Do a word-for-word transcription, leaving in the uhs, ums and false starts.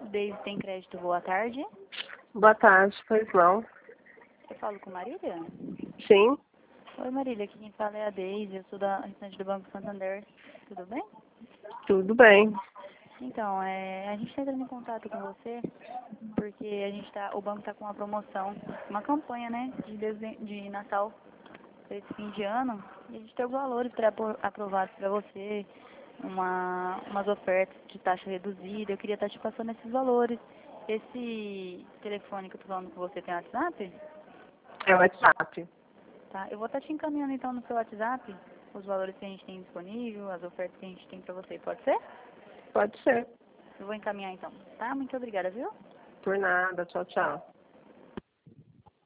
Daisy tem crédito, boa tarde. Boa tarde, pois não? Eu falo com Marília? Sim, Oi Marília, aqui quem fala é a Daisy, eu sou da restante do Banco Santander. Tudo bem? tudo bem. Então, é, a gente está entrando em contato com você porque a gente tá, o banco está com uma promoção, uma campanha, né, de, dezem- de Natal para esse fim de ano. E a gente tem os valores para aprovados para você, uma, umas ofertas de taxa reduzida. Eu queria estar te passando esses valores. Esse telefone que eu estou falando com você tem WhatsApp? É o WhatsApp. Tá, eu vou estar te encaminhando então no seu WhatsApp os valores que a gente tem disponível, as ofertas que a gente tem para você, pode ser? Pode ser. Eu vou encaminhar então, tá? Muito obrigada, viu? Por nada. Tchau, tchau.